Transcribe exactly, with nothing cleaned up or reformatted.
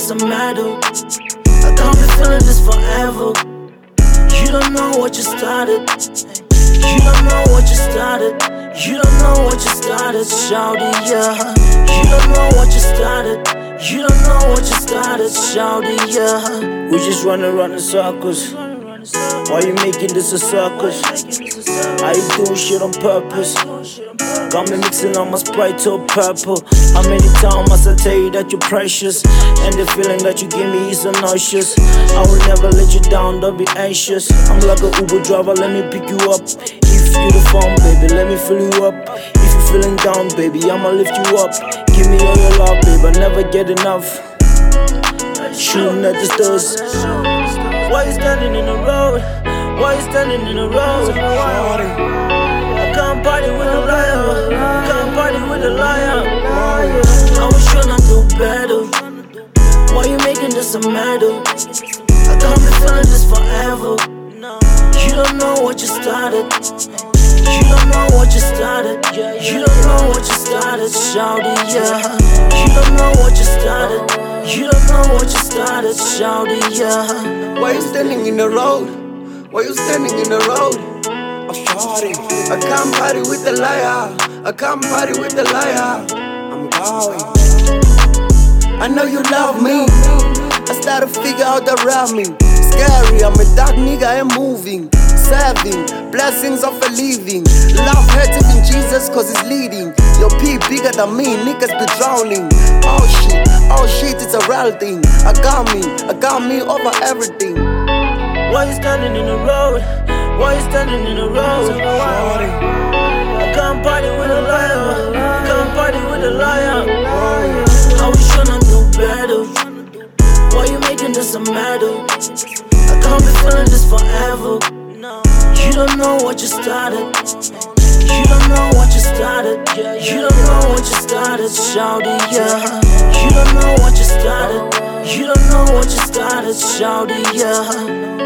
this a matter. I can't be feeling this forever. You don't know what you started. You don't know what you started. You don't know what you started, shawty, yeah. You don't know what you started. You don't know what you started, shawty, yeah. We just running around in circles. Why you making this a circus? Are you doing shit on purpose? Got me mixing all my Sprite to purple. How many times must I tell you that you're precious? And the feeling that you give me is so nauseous. I will never let you down, don't be anxious. I'm like an Uber driver, let me pick you up. If you the phone, baby, let me fill you up. If you feeling down, baby, I'ma lift you up. Give me all your love, baby, I never get enough. Shooting at the stars. Why you standing in the road? Why you standing in the road? I can't party with a liar. I can't party with a liar. I was trying to do better. Why you making this a matter? I can't be feeling this forever. You don't know what you started. You don't know what you started. You don't know what you started, shawty, yeah. You don't know what you started. You don't know what you started, shawty, yeah. Why you standing in the road? Why you standing in the road? Oh, shawty, I can't party with the liar. I can't party with the liar. I'm going. I know you love me. I started to figure out around me. Scary, I'm a dark nigga, I'm moving. Serving, blessings of a living. Love hurts in Jesus cause it's leading. Your P bigger than me, niggas be drowning. Oh shit, oh shit, it's a real thing. I got me, I got me over everything. Why you standing in the road? Why you standing in the road? I can't party with a liar. I can't party with a liar. I was trying to do better. Why you making this a matter? I can't be feeling this forever. You don't know what you started. You don't know what you started. You don't know what you started, shawty, yeah. You don't know what you started. You don't know what you started, shawty, yeah.